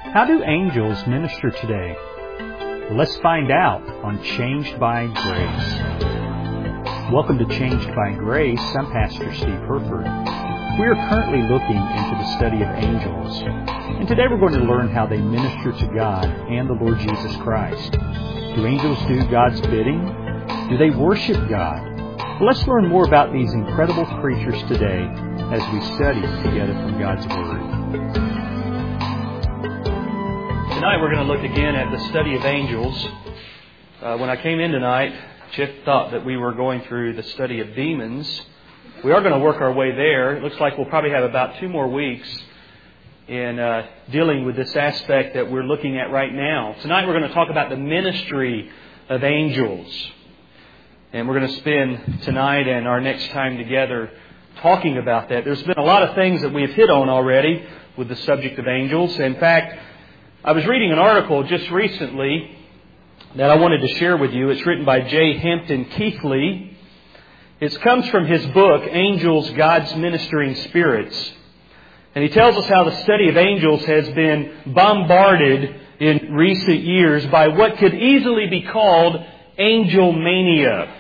How do angels minister today? Let's find out on Changed by Grace. Welcome to Changed by Grace. I'm Pastor Steve Herford. We are currently looking into the study of angels. And today we're going to learn how they minister to God and the Lord Jesus Christ. Do angels do God's bidding? Do they worship God? Well, let's learn more about these incredible creatures today as we study together from God's Word. Tonight we're going to look again at the study of angels. When I came in tonight, Jeff thought that we were going through the study of demons. We are going to work our way there. It looks like we'll probably have about 2 more weeks in dealing with this aspect that we're looking at right now. Tonight we're going to talk about the ministry of angels. And we're going to spend tonight and our next time together talking about that. There's been a lot of things that we've hit on already with the subject of angels. In fact, I was reading an article just recently that I wanted to share with you. It's written by J. Hampton Keithley. It comes from his book, Angels, God's Ministering Spirits. And he tells us how the study of angels has been bombarded in recent years by what could easily be called angel mania.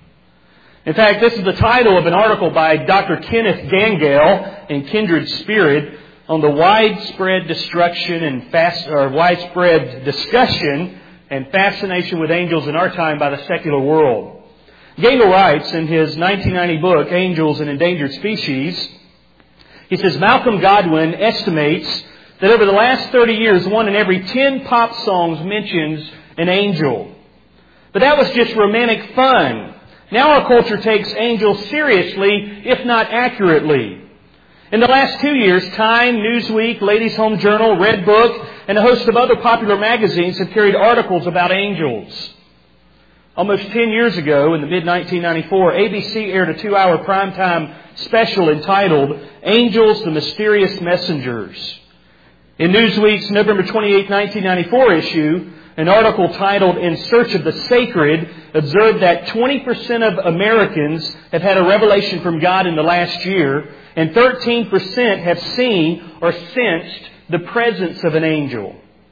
In fact, this is the title of an article by Dr. Kenneth Gangel in Kindred Spirit on the widespread destruction and widespread discussion and fascination with angels in our time by the secular world. Gangel writes in his 1990 book, Angels and Endangered Species, he says, Malcolm Godwin estimates that over the last 30 years, 1 in every 10 pop songs mentions an angel. But that was just romantic fun. Now our culture takes angels seriously, if not accurately. In the last 2 years, Time, Newsweek, Ladies' Home Journal, Red Book, and a host of other popular magazines have carried articles about angels. Almost 10 years ago, in the mid-1994, ABC aired a 2-hour primetime special entitled Angels, the Mysterious Messengers. In Newsweek's November 28, 1994 issue, an article titled In Search of the Sacred observed that 20% of Americans have had a revelation from God in the last year, and 13% have seen or sensed the presence of an angel.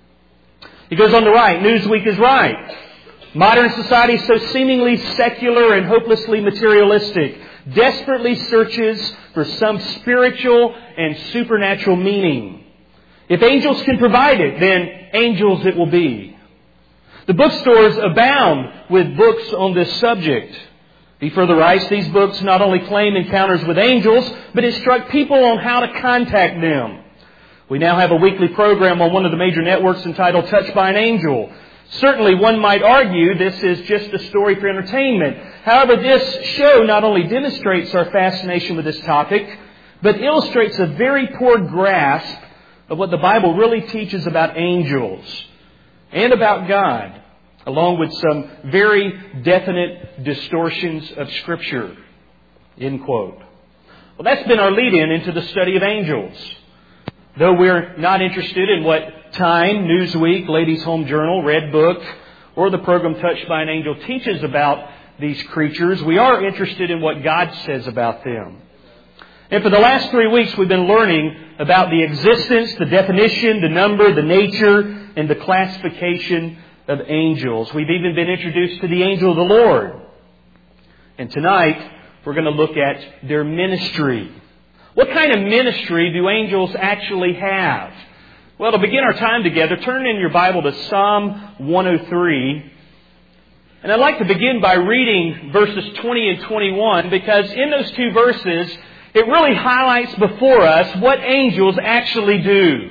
He goes on to write, Newsweek is right. Modern society, so seemingly secular and hopelessly materialistic, desperately searches for some spiritual and supernatural meaning. If angels can provide it, then angels it will be. The bookstores abound with books on this subject. He further writes, these books not only claim encounters with angels, but instruct people on how to contact them. We now have a weekly program on one of the major networks entitled Touched by an Angel. Certainly one might argue this is just a story for entertainment. However, this show not only demonstrates our fascination with this topic, but illustrates a very poor grasp of what the Bible really teaches about angels and about God, along with some very definite distortions of Scripture. End quote. Well, that's been our lead-in into the study of angels. Though we're not interested in what Time, Newsweek, Ladies' Home Journal, Red Book, or the program Touched by an Angel teaches about these creatures, we are interested in what God says about them. And for the last 3 weeks, we've been learning about the existence, the definition, the number, the nature, and the classification of angels. We've even been introduced to the angel of the Lord. And tonight, we're going to look at their ministry. What kind of ministry do angels actually have? Well, to begin our time together, turn in your Bible to Psalm 103. And I'd like to begin by reading verses 20 and 21, because in those 2 verses, it really highlights before us what angels actually do.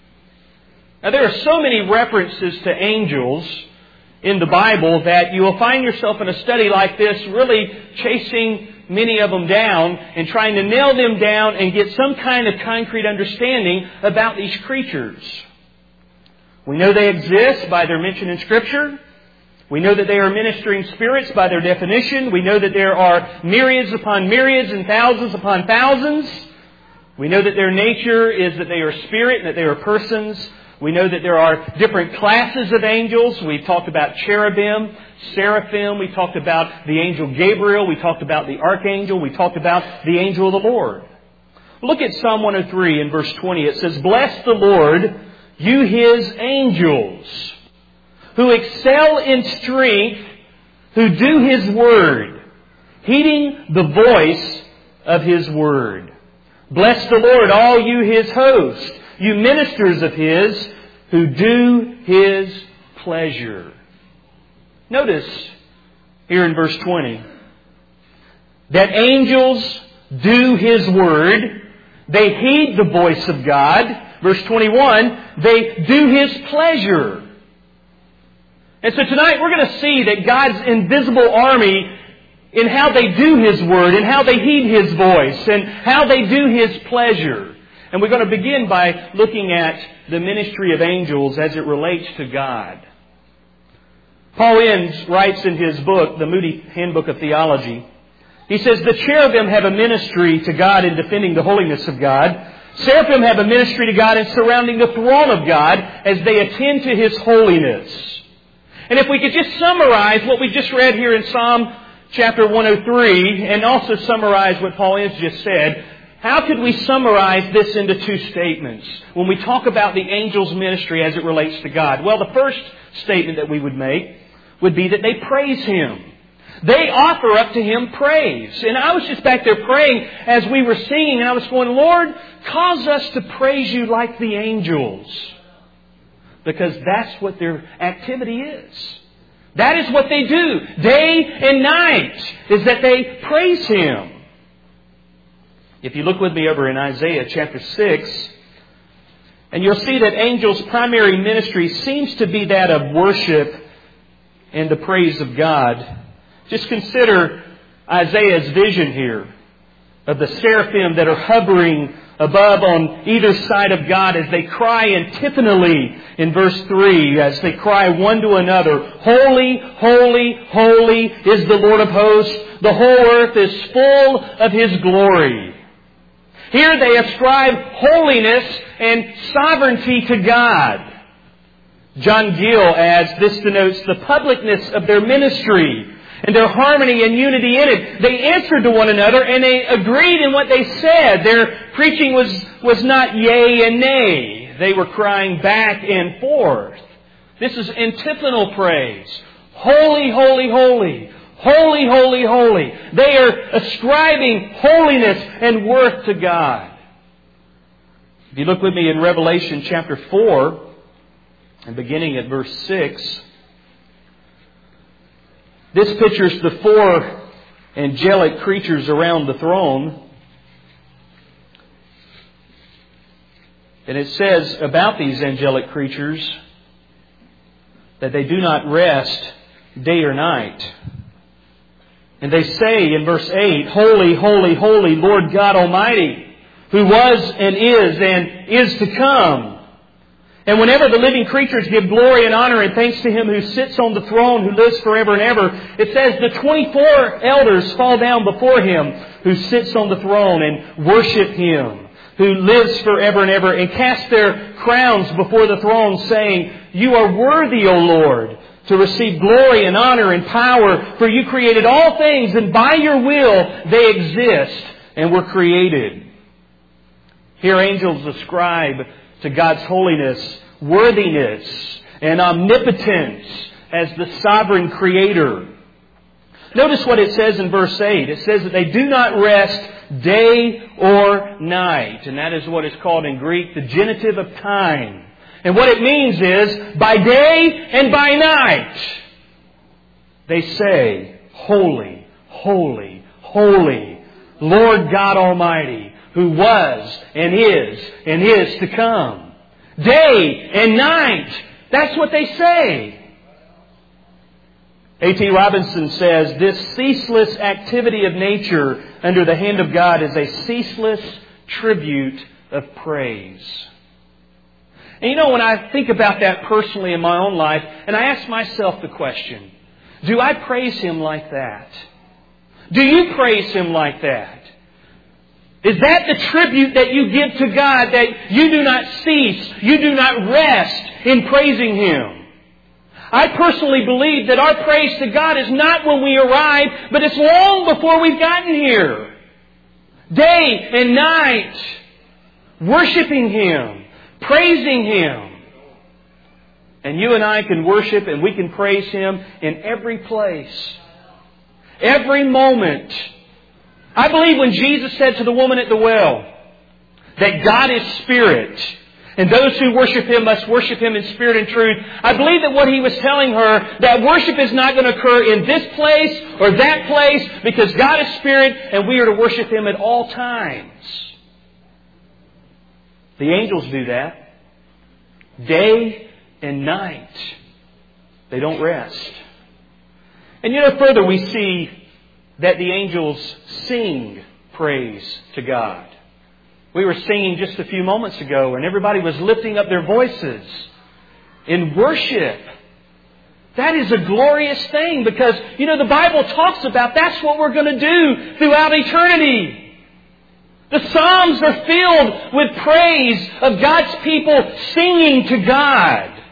Now, there are so many references to angels in the Bible that you will find yourself in a study like this really chasing many of them down and trying to nail them down and get some kind of concrete understanding about these creatures. We know they exist by their mention in Scripture. We know that they are ministering spirits by their definition. We know that there are myriads upon myriads and thousands upon thousands. We know that their nature is that they are spirit and that they are persons. We know that there are different classes of angels. We've talked about cherubim, seraphim. We talked about the angel Gabriel. We talked about the archangel. We talked about the angel of the Lord. Look at Psalm 103 in verse 20. It says, Bless the Lord, you His angels, who excel in strength, who do His word, heeding the voice of His word. Bless the Lord, all you His host, you ministers of His, who do His pleasure. Notice here in verse 20 that angels do His word. They heed the voice of God. Verse 21, they do His pleasure. And so tonight we're going to see that God's invisible army, in how they do His word, and how they heed His voice, and how they do His pleasure. And we're going to begin by looking at the ministry of angels as it relates to God. Paul Inns writes in his book, the Moody Handbook of Theology, he says, the cherubim have a ministry to God in defending the holiness of God. Seraphim have a ministry to God in surrounding the throne of God as they attend to His holiness. And if we could just summarize what we just read here in Psalm chapter 103, and also summarize what Paul Inns just said, how could we summarize this into two statements when we talk about the angels' ministry as it relates to God? Well, the first statement that we would make would be that they praise Him. They offer up to Him praise. And I was just back there praying as we were singing, and I was going, Lord, cause us to praise You like the angels. Because that's what their activity is. That is what they do day and night, is that they praise Him. If you look with me over in Isaiah chapter 6, and you'll see that angels' primary ministry seems to be that of worship and the praise of God. Just consider Isaiah's vision here of the seraphim that are hovering above on either side of God as they cry antiphonally in verse 3, as they cry one to another, Holy, holy, holy is the Lord of hosts. The whole earth is full of His glory. Here they ascribe holiness and sovereignty to God. John Gill adds, this denotes the publicness of their ministry and their harmony and unity in it. They answered to one another and they agreed in what they said. Their preaching was not yea and nay. They were crying back and forth. This is antiphonal praise. Holy, holy, holy. Holy, holy, holy. They are ascribing holiness and worth to God. If you look with me in Revelation chapter 4, and beginning at verse 6, this pictures the four angelic creatures around the throne. And it says about these angelic creatures that they do not rest day or night. And they say in verse 8, Holy, holy, holy, Lord God Almighty, who was and is to come. And whenever the living creatures give glory and honor and thanks to Him who sits on the throne, who lives forever and ever, it says the 24 elders fall down before Him who sits on the throne and worship Him, who lives forever and ever, and cast their crowns before the throne, saying, You are worthy, O Lord, to receive glory and honor and power, for You created all things, and by Your will they exist and were created. Here angels ascribe to God's holiness, worthiness, and omnipotence as the sovereign Creator. Notice what it says in verse 8. It says that they do not rest day or night. And that is what is called in Greek the genitive of time. And what it means is, by day and by night, they say, Holy, holy, holy, Lord God Almighty, who was and is to come. Day and night. That's what they say. A.T. Robinson says, this ceaseless activity of nature under the hand of God is a ceaseless tribute of praise. And you know, when I think about that personally in my own life, and I ask myself the question, do I praise Him like that? Do you praise Him like that? Is that the tribute that you give to God, that you do not cease, you do not rest in praising Him? I personally believe that our praise to God is not when we arrive, but it's long before we've gotten here. Day and night, worshiping Him, praising Him. And you and I can worship and we can praise Him in every place. Every moment. I believe when Jesus said to the woman at the well that God is Spirit, and those who worship Him must worship Him in spirit and truth. I believe that what He was telling her, that worship is not going to occur in this place or that place, because God is Spirit and we are to worship Him at all times. The angels do that. Day and night. They don't rest. And further we see that the angels sing praise to God. We were singing just a few moments ago, and everybody was lifting up their voices in worship. That is a glorious thing, because, the Bible talks about that's what we're going to do throughout eternity. The Psalms are filled with praise of God's people singing to God.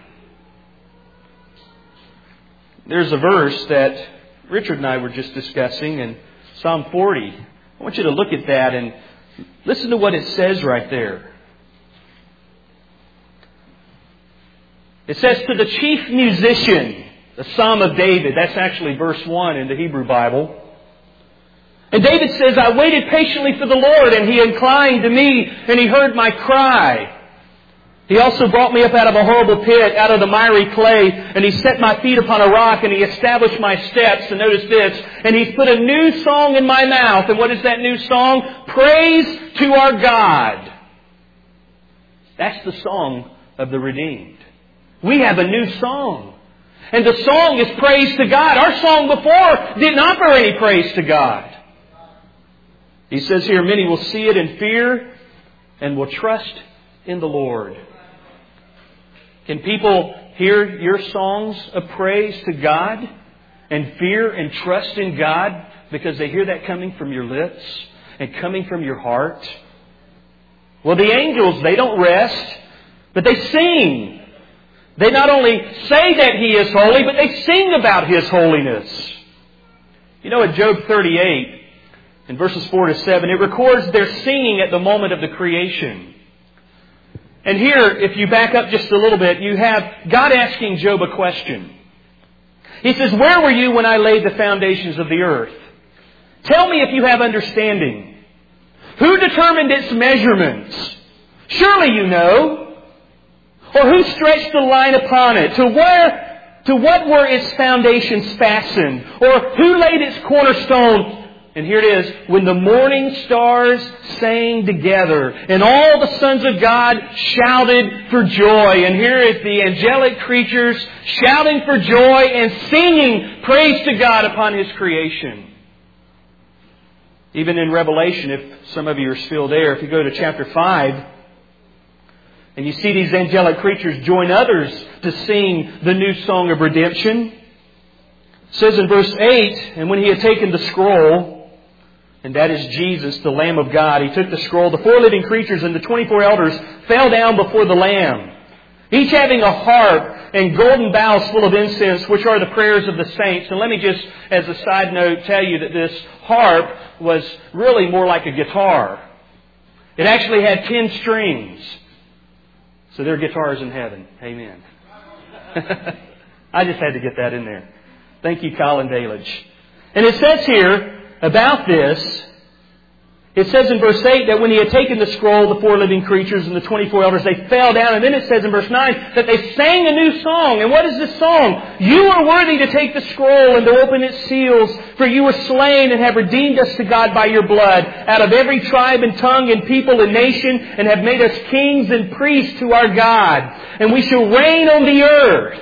There's a verse that Richard and I were just discussing in Psalm 40. I want you to look at that and listen to what it says right there. It says, to the chief musician, the Psalm of David. That's actually verse 1 in the Hebrew Bible. And David says, I waited patiently for the Lord, and He inclined to me, and He heard my cry. He also brought me up out of a horrible pit, out of the miry clay, and He set my feet upon a rock, and He established my steps. And notice this, and He's put a new song in my mouth. And what is that new song? Praise to our God. That's the song of the redeemed. We have a new song. And the song is praise to God. Our song before didn't offer any praise to God. He says here, many will see it and fear and will trust in the Lord. Can people hear your songs of praise to God and fear and trust in God because they hear that coming from your lips and coming from your heart? Well, the angels, they don't rest, but they sing. They not only say that He is holy, but they sing about His holiness. In Job 38, in verses 4 to 7, it records their singing at the moment of the creation. And here, if you back up just a little bit, you have God asking Job a question. He says, where were you when I laid the foundations of the earth? Tell me if you have understanding. Who determined its measurements? Surely you know. Or who stretched the line upon it? To what were its foundations fastened? Or who laid its cornerstone? And here it is, when the morning stars sang together and all the sons of God shouted for joy. And here is the angelic creatures shouting for joy and singing praise to God upon His creation. Even in Revelation, if some of you are still there, if you go to chapter 5, and you see these angelic creatures join others to sing the new song of redemption. It says in verse 8, and when He had taken the scroll, and that is Jesus, the Lamb of God, He took the scroll. The 4 living creatures and the 24 elders fell down before the Lamb, each having a harp and golden bowls full of incense, which are the prayers of the saints. And let me just, as a side note, tell you that this harp was really more like a guitar. It actually had 10 strings. So there are guitars in heaven. Amen. I just had to get that in there. Thank you, Colin Dalage. And it says here, about this, it says in verse 8 that when He had taken the scroll, the 4 living creatures and the 24 elders, they fell down. And then it says in verse 9 that they sang a new song. And what is this song? You are worthy to take the scroll and to open its seals, for you were slain and have redeemed us to God by your blood out of every tribe and tongue and people and nation, and have made us kings and priests to our God. And we shall reign on the earth.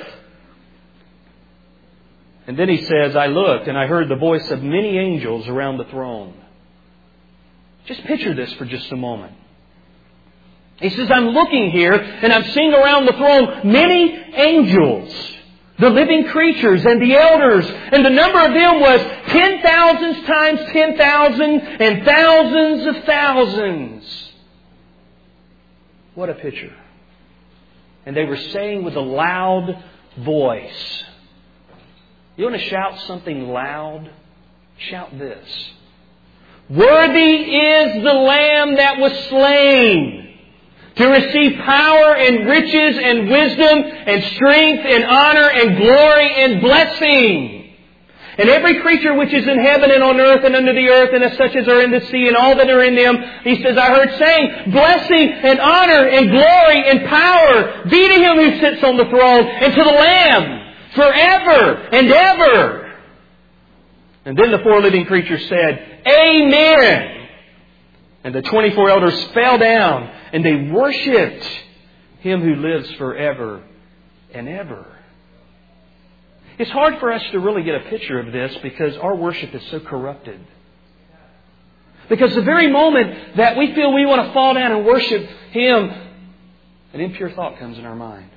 And then He says, I looked and I heard the voice of many angels around the throne. Just picture this for just a moment. He says, I'm looking here and I'm seeing around the throne many angels, the living creatures and the elders. And the number of them was 10,000 times 10,000 and thousands of thousands. What a picture. And they were saying with a loud voice. You want to shout something loud? Shout this. Worthy is the Lamb that was slain to receive power and riches and wisdom and strength and honor and glory and blessing. And every creature which is in heaven and on earth and under the earth and as such as are in the sea and all that are in them, he says, I heard saying, blessing and honor and glory and power be to Him who sits on the throne and to the Lamb forever and ever. And then the four living creatures said, Amen. And the 24 elders fell down and they worshipped Him who lives forever and ever. It's hard for us to really get a picture of this because our worship is so corrupted. Because the very moment that we feel we want to fall down and worship Him, an impure thought comes in our mind.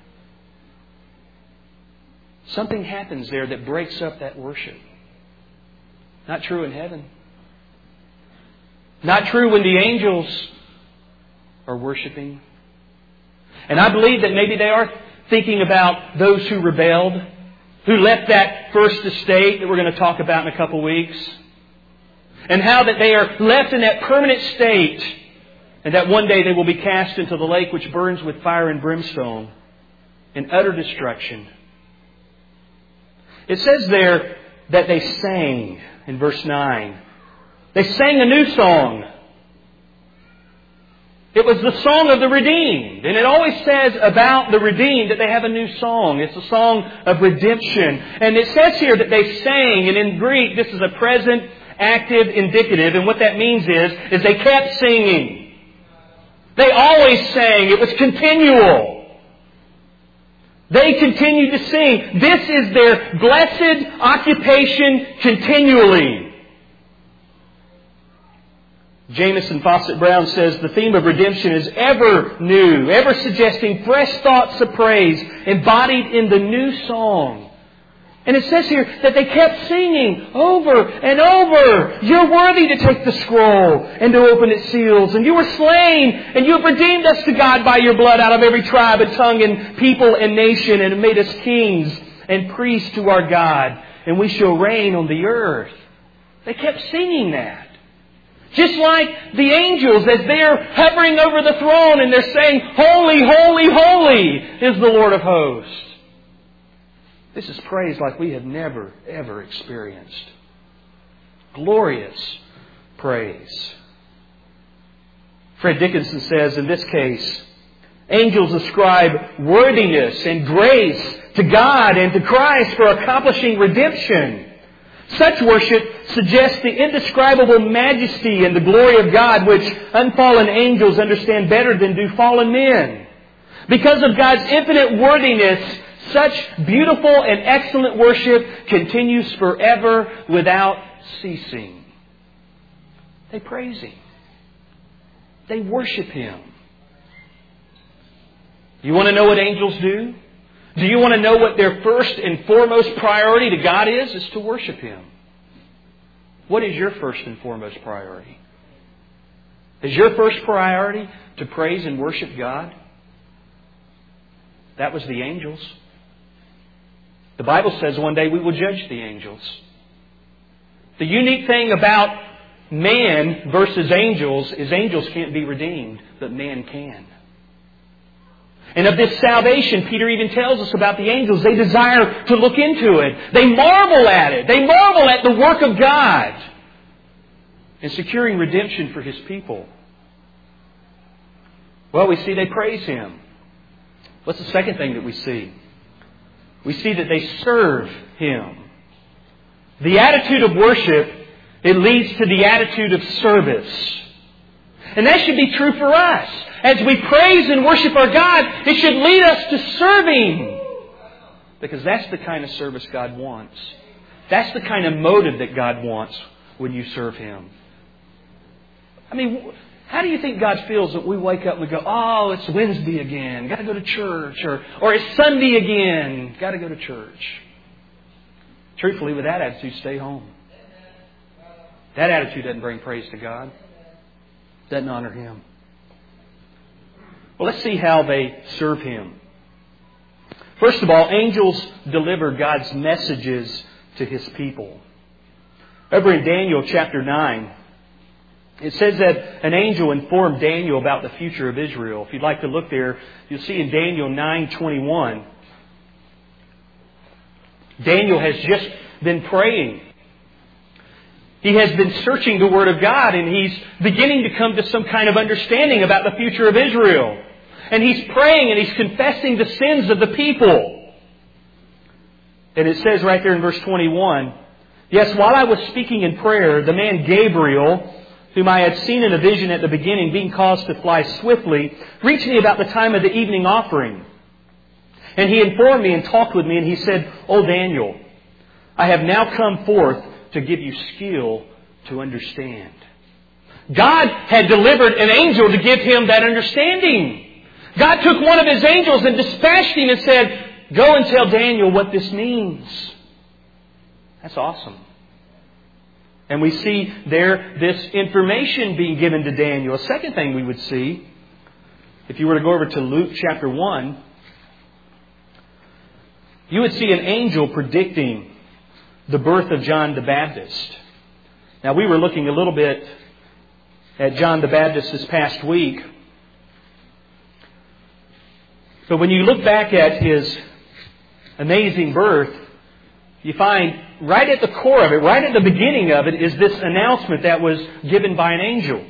Something happens there that breaks up that worship. Not true in heaven. Not true when the angels are worshiping. And I believe that maybe they are thinking about those who rebelled, who left that first estate that we're going to talk about in a couple weeks. And how that they are left in that permanent state. And that one day they will be cast into the lake which burns with fire and brimstone. In utter destruction. It says there that they sang in verse 9. They sang a new song. It was the song of the redeemed. And it always says about the redeemed that they have a new song. It's a song of redemption. And it says here that they sang. And in Greek, this is a present, active, indicative. And what that means is they kept singing. They always sang. It was continual. They continued to sing. This is their blessed occupation continually. Jamieson Fawcett Brown says the theme of redemption is ever new, ever suggesting fresh thoughts of praise embodied in the new song. And it says here that they kept singing over and over. You're worthy to take the scroll and to open its seals. And you were slain and you have redeemed us to God by your blood out of every tribe and tongue and people and nation and made us kings and priests to our God. And we shall reign on the earth. They kept singing that. Just like the angels as they're hovering over the throne and they're saying, Holy, holy, holy is the Lord of hosts. This is praise like we have never, ever experienced. Glorious praise. Fred Dickinson says, in this case, angels ascribe worthiness and grace to God and to Christ for accomplishing redemption. Such worship suggests the indescribable majesty and the glory of God, which unfallen angels understand better than do fallen men. Because of God's infinite worthiness, such beautiful and excellent worship continues forever without ceasing. They praise Him. They worship Him. You want to know what angels do? Do you want to know what their first and foremost priority to God is? It's to worship Him. What is your first and foremost priority? Is your first priority to praise and worship God? That was the angels. The Bible says one day we will judge the angels. The unique thing about man versus angels is angels can't be redeemed, but man can. And of this salvation, Peter even tells us about the angels. They desire to look into it. They marvel at it. They marvel at the work of God in securing redemption for His people. Well, we see they praise Him. What's the second thing that we see? We see that they serve Him. The attitude of worship, it leads to the attitude of service. And that should be true for us. As we praise and worship our God, it should lead us to serving. Because that's the kind of service God wants. That's the kind of motive that God wants when you serve Him. I mean, how do you think God feels that we wake up and we go, oh, it's Wednesday again, got to go to church. Or it's Sunday again, got to go to church. Truthfully, with that attitude, stay home. That attitude doesn't bring praise to God. Doesn't honor Him. Well, let's see how they serve Him. First of all, angels deliver God's messages to His people. Over in Daniel chapter 9, It says that an angel informed Daniel about the future of Israel. If you'd like to look there, you'll see in Daniel 9:21. Daniel has just been praying. He has been searching the Word of God, and he's beginning to come to some kind of understanding about the future of Israel. And he's praying and he's confessing the sins of the people. And it says right there in verse 21, "Yes, while I was speaking in prayer, the man Gabriel, whom I had seen in a vision at the beginning, being caused to fly swiftly, reached me about the time of the evening offering. And he informed me and talked with me, and he said, 'O Daniel, I have now come forth to give you skill to understand.'" God had delivered an angel to give him that understanding. God took one of His angels and dispatched him and said, "Go and tell Daniel what this means." That's awesome. And we see there this information being given to Daniel. A second thing we would see, if you were to go over to Luke chapter 1, you would see an angel predicting the birth of John the Baptist. Now, we were looking a little bit at John the Baptist this past week. But when you look back at his amazing birth, you find right at the core of it, right at the beginning of it, is this announcement that was given by an angel.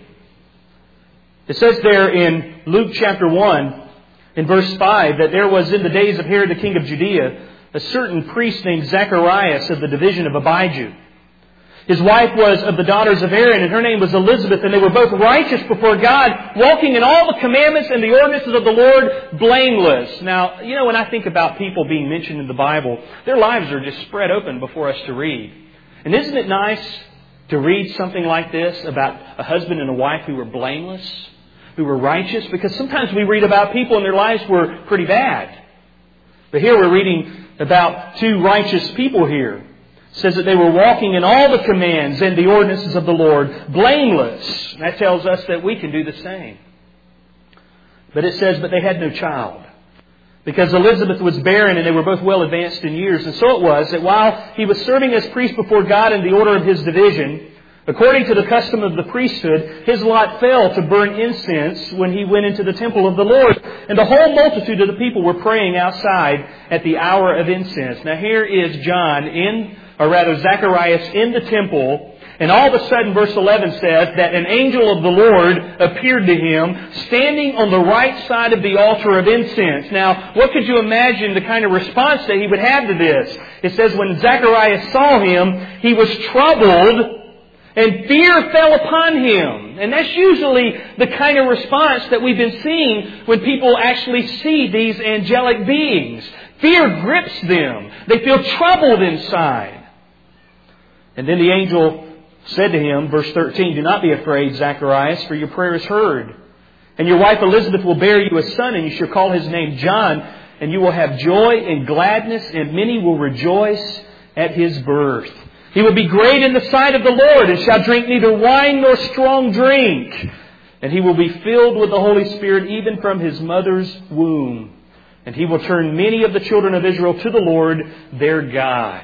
It says there in Luke chapter 1, in verse 5, that there was in the days of Herod the king of Judea a certain priest named Zacharias of the division of Abijah. His wife was of the daughters of Aaron, and her name was Elizabeth, and they were both righteous before God, walking in all the commandments and the ordinances of the Lord, blameless. Now, you know, when I think about people being mentioned in the Bible, their lives are just spread open before us to read. And isn't it nice to read something like this about a husband and a wife who were blameless, who were righteous? Because sometimes we read about people and their lives were pretty bad. But here we're reading about two righteous people here. It says that they were walking in all the commands and the ordinances of the Lord, blameless. And that tells us that we can do the same. But it says, but they had no child, because Elizabeth was barren and they were both well advanced in years. And so it was that while he was serving as priest before God in the order of his division, according to the custom of the priesthood, his lot fell to burn incense when he went into the temple of the Lord. And the whole multitude of the people were praying outside at the hour of incense. Now here is Zacharias in the temple. And all of a sudden, verse 11 says that an angel of the Lord appeared to him, standing on the right side of the altar of incense. Now, what could you imagine the kind of response that he would have to this? It says when Zacharias saw him, he was troubled, and fear fell upon him. And that's usually the kind of response that we've been seeing when people actually see these angelic beings. Fear grips them. They feel troubled inside. And then the angel said to him, verse 13, "Do not be afraid, Zacharias, for your prayer is heard. And your wife Elizabeth will bear you a son, and you shall call his name John. And you will have joy and gladness, and many will rejoice at his birth. He will be great in the sight of the Lord, and shall drink neither wine nor strong drink. And he will be filled with the Holy Spirit even from his mother's womb. And he will turn many of the children of Israel to the Lord their God."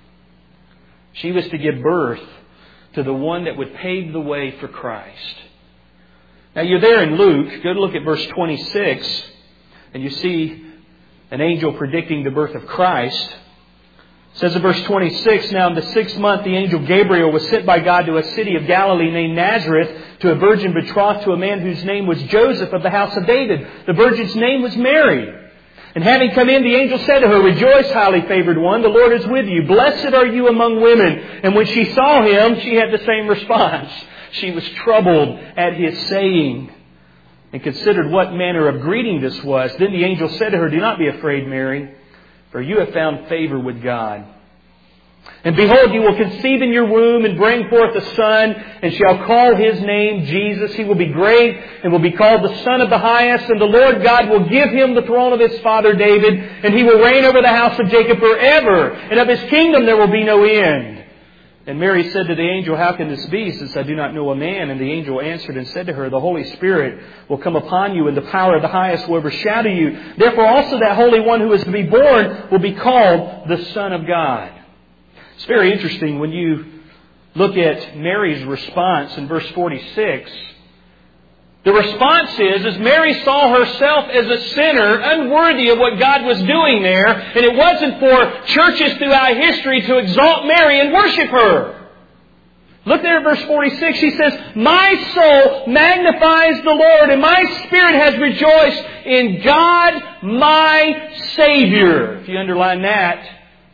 She was to give birth to the one that would pave the way for Christ. Now you're there in Luke. Go to look at verse 26, and you see an angel predicting the birth of Christ. It says in verse 26, "Now in the 6th month the angel Gabriel was sent by God to a city of Galilee named Nazareth, to a virgin betrothed to a man whose name was Joseph of the house of David. The virgin's name was Mary. And having come in, the angel said to her, 'Rejoice, highly favored one, the Lord is with you. Blessed are you among women.' And when she saw him, she had the same response. She was troubled at his saying, and considered what manner of greeting this was. Then the angel said to her, 'Do not be afraid, Mary, for you have found favor with God. And behold, you will conceive in your womb and bring forth a son, and shall call his name Jesus. He will be great and will be called the Son of the Highest. And the Lord God will give him the throne of his father David, and he will reign over the house of Jacob forever. And of his kingdom there will be no end.' And Mary said to the angel, 'How can this be, since I do not know a man?' And the angel answered and said to her, 'The Holy Spirit will come upon you, and the power of the Highest will overshadow you. Therefore also that Holy One who is to be born will be called the Son of God.'" It's very interesting when you look at Mary's response in verse 46. The response is Mary saw herself as a sinner, unworthy of what God was doing there, and it wasn't for churches throughout history to exalt Mary and worship her. Look there at verse 46. She says, "My soul magnifies the Lord, and my spirit has rejoiced in God my Savior." If you underline that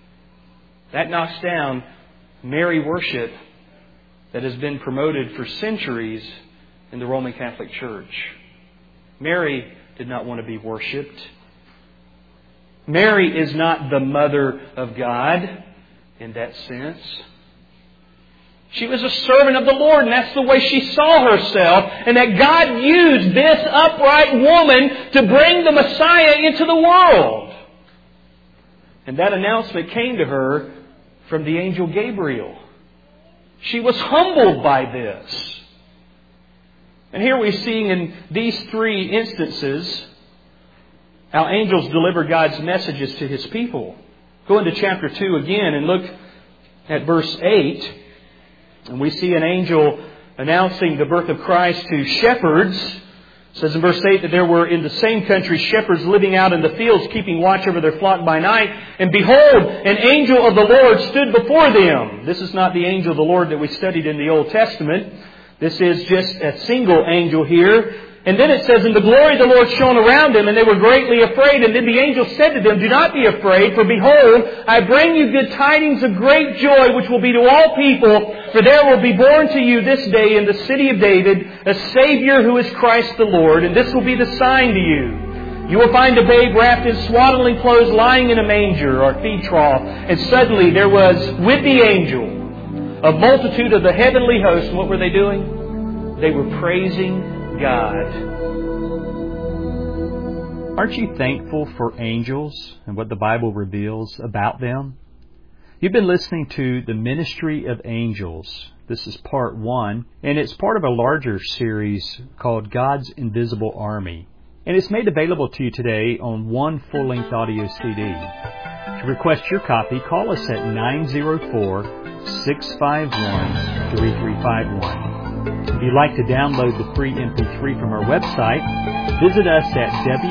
knocks down Mary worship that has been promoted for centuries in the Roman Catholic Church. Mary did not want to be worshipped. Mary is not the mother of God in that sense. She was a servant of the Lord, and that's the way she saw herself, and that God used this upright woman to bring the Messiah into the world. And that announcement came to her from the angel Gabriel. She was humbled by this. And here we see in these three instances how angels deliver God's messages to His people. Go into chapter 2 again and look at verse 8. And we see an angel announcing the birth of Christ to shepherds. It says in verse 8 that there were in the same country shepherds living out in the fields, keeping watch over their flock by night. And behold, an angel of the Lord stood before them. This is not the angel of the Lord that we studied in the Old Testament. This is just a single angel here. And then it says, "And the glory of the Lord shone around them, and they were greatly afraid. And then the angel said to them, 'Do not be afraid, for behold, I bring you good tidings of great joy, which will be to all people. For there will be born to you this day in the city of David a Savior who is Christ the Lord. And this will be the sign to you. You will find a babe wrapped in swaddling clothes lying in a manger,'" or feed trough. "And suddenly there was with the angel a multitude of the heavenly host." What were they doing? They were praising God. Aren't you thankful for angels and what the Bible reveals about them? You've been listening to the Ministry of Angels. This is part 1, and it's part of a larger series called God's Invisible Army. And it's made available to you today on one full-length audio CD. To request your copy, call us at 904-651-3351. If you'd like to download the free MP3 from our website, visit us at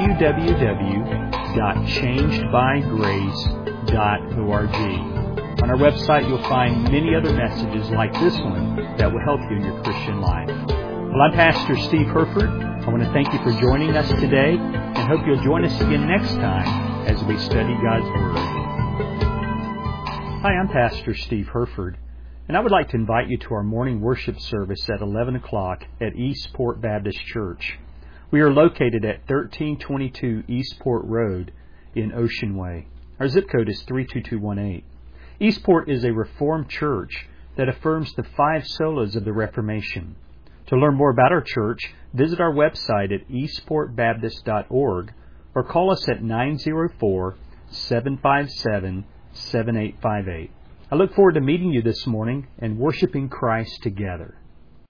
www.changedbygrace.org. On our website, you'll find many other messages like this one that will help you in your Christian life. Well, I'm Pastor Steve Herford. I want to thank you for joining us today and hope you'll join us again next time as we study God's Word. Hi, I'm Pastor Steve Herford, and I would like to invite you to our morning worship service at 11 o'clock at Eastport Baptist Church. We are located at 1322 Eastport Road in Ocean Way. Our zip code is 32218. Eastport is a Reformed church that affirms the 5 solas of the Reformation. To learn more about our church, visit our website at eastportbaptist.org or call us at 904-757-7858. I look forward to meeting you this morning and worshiping Christ together.